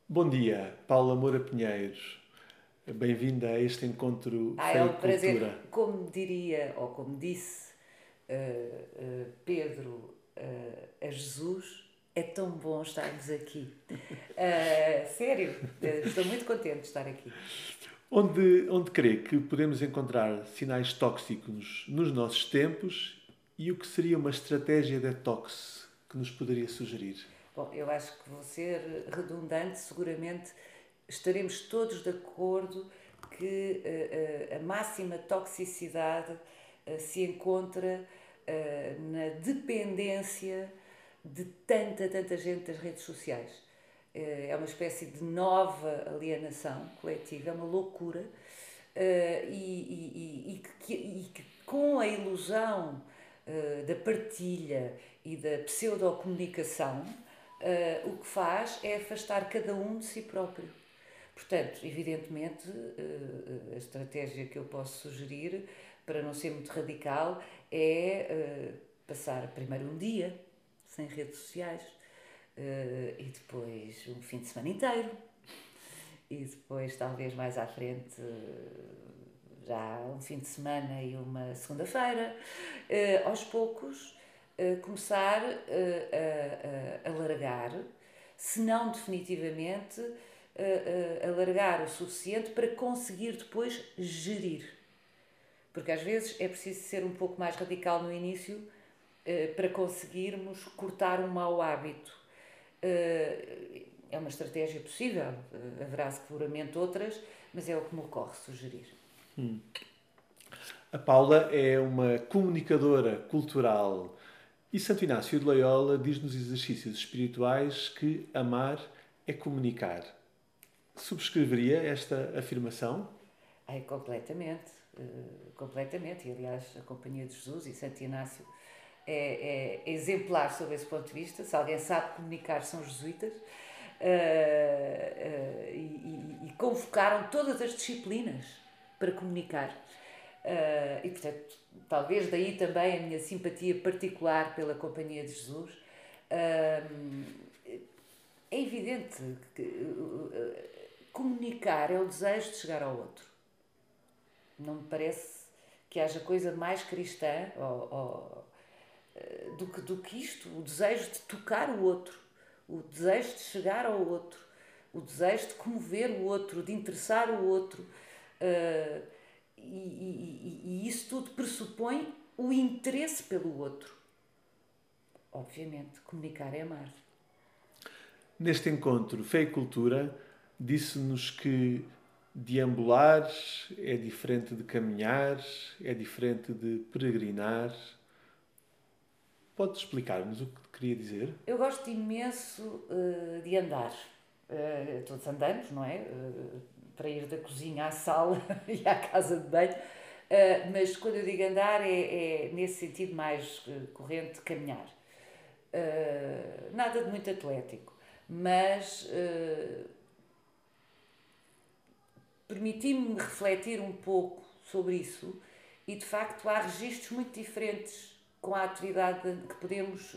Bom dia, Paula Moura Pinheiros. Bem-vinda a este encontro É Fé e um Cultura. prazer, como diria, ou como disse Pedro a Jesus, é tão bom estarmos aqui. Sério, estou muito contente de estar aqui. Onde crê que podemos encontrar sinais tóxicos nos nossos tempos e o que seria uma estratégia detox que nos poderia sugerir? Bom, eu acho que vou ser redundante, seguramente estaremos todos de acordo que a máxima toxicidade se encontra na dependência de tanta gente das redes sociais. É uma espécie de nova alienação coletiva, é uma loucura, e que com a ilusão da partilha e da pseudocomunicação, o que faz é afastar cada um de si próprio. Portanto, evidentemente, a estratégia que eu posso sugerir, para não ser muito radical, é passar primeiro um dia sem redes sociais, e depois um fim de semana inteiro, e depois, talvez mais à frente, já um fim de semana e uma segunda-feira. Aos poucos, começar a alargar, se não definitivamente, alargar o suficiente para conseguir depois gerir. Porque às vezes é preciso ser um pouco mais radical no início para conseguirmos cortar um mau hábito. É uma estratégia possível, haverá seguramente outras, mas é o que me ocorre sugerir. A Paula é uma comunicadora cultural e Santo Inácio de Loyola diz nos exercícios espirituais que amar é comunicar. Subscreveria esta afirmação? É completamente, completamente. E aliás, a Companhia de Jesus e Santo Inácio é exemplar sob esse ponto de vista. Se alguém sabe comunicar, são jesuítas. E convocaram todas as disciplinas para comunicar. E portanto, talvez daí também a minha simpatia particular pela Companhia de Jesus. É evidente que comunicar é o desejo de chegar ao outro. Não me parece que haja coisa mais cristã do que isto, o desejo de tocar o outro, o desejo de chegar ao outro, o desejo de comover o outro, de interessar o outro. Uh, e isso tudo pressupõe o interesse pelo outro. Obviamente, comunicar é amar. Neste encontro Fé e Cultura, disse-nos que deambular é diferente de caminhar, é diferente de peregrinar. Pode explicar-nos o que queria dizer? Eu gosto imenso de andar. Todos andamos, não é? Para ir da cozinha à sala e à casa de banho. Mas quando eu digo andar é nesse sentido mais corrente, caminhar. Nada de muito atlético, mas permiti-me refletir um pouco sobre isso e de facto há registros muito diferentes com a atividade que podemos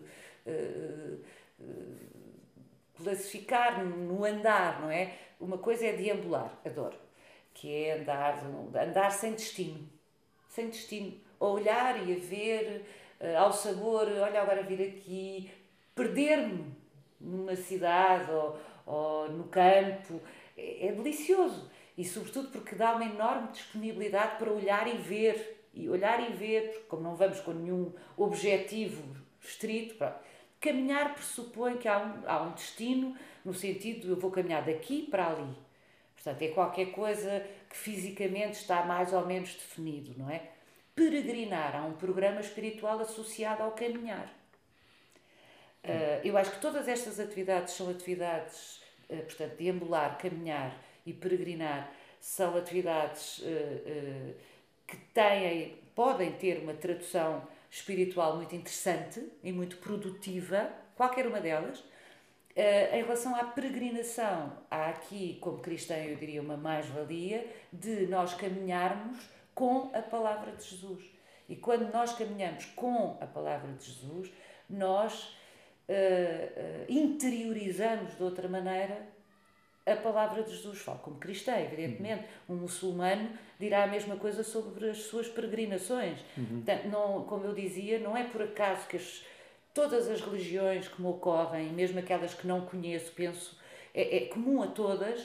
classificar no andar, não é? Uma coisa é deambular, adoro, que é andar sem destino, sem destino, a olhar e a ver, ao sabor, olha agora vir aqui, perder-me numa cidade ou no campo, é delicioso. E sobretudo porque dá uma enorme disponibilidade para olhar e ver. E olhar e ver, porque como não vamos com nenhum objetivo estrito, caminhar pressupõe que há um destino, no sentido de eu vou caminhar daqui para ali. Portanto, é qualquer coisa que fisicamente está mais ou menos definido, não é? Peregrinar, há um programa espiritual associado ao caminhar. Eu acho que todas estas atividades são atividades, portanto, deambular, caminhar e peregrinar, são atividades que podem ter uma tradução espiritual muito interessante e muito produtiva, qualquer uma delas. Em relação à peregrinação, há aqui, como cristã, eu diria uma mais-valia de nós caminharmos com a palavra de Jesus. E quando nós caminhamos com a palavra de Jesus, nós interiorizamos de outra maneira a palavra de Jesus. Falo como cristã, evidentemente. Um muçulmano dirá a mesma coisa sobre as suas peregrinações. Portanto, não, como eu dizia, não é por acaso que todas as religiões que me ocorrem, mesmo aquelas que não conheço, penso, é comum a todas,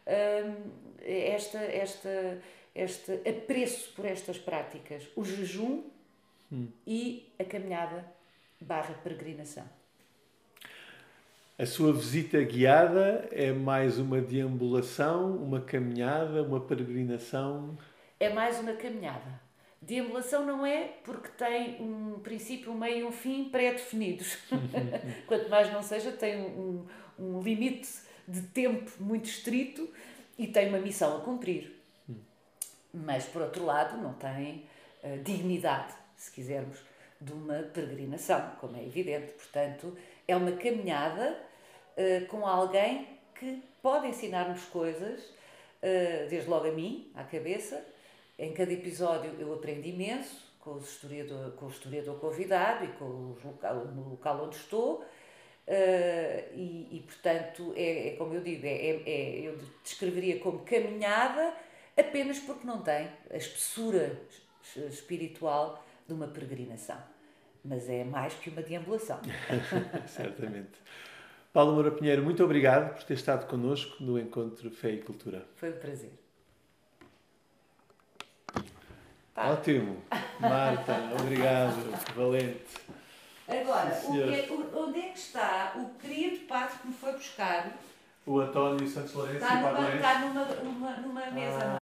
este apreço por estas práticas. O jejum e a caminhada / peregrinação. A sua visita guiada é mais uma deambulação, uma caminhada, uma peregrinação? É mais uma caminhada. Deambulação não é, porque tem um princípio, um meio e um fim pré-definidos. Quanto mais não seja, tem um limite de tempo muito estrito e tem uma missão a cumprir. Mas, por outro lado, não tem dignidade, se quisermos, de uma peregrinação, como é evidente. Portanto, é uma caminhada com alguém que pode ensinar-nos coisas, desde logo a mim, à cabeça. Em cada episódio eu aprendo imenso, com o historiador convidado e no local onde estou. Portanto, é como eu digo, eu descreveria como caminhada apenas porque não tem a espessura espiritual de uma peregrinação. Mas é mais que uma deambulação. Certamente. Paulo Moura Pinheiro, muito obrigado por ter estado connosco no Encontro Fé e Cultura. Foi um prazer. Ótimo. Marta, obrigado. Valente. Agora, onde é que está o querido padre que me foi buscar? O António Santos Lourenço. Está numa mesa.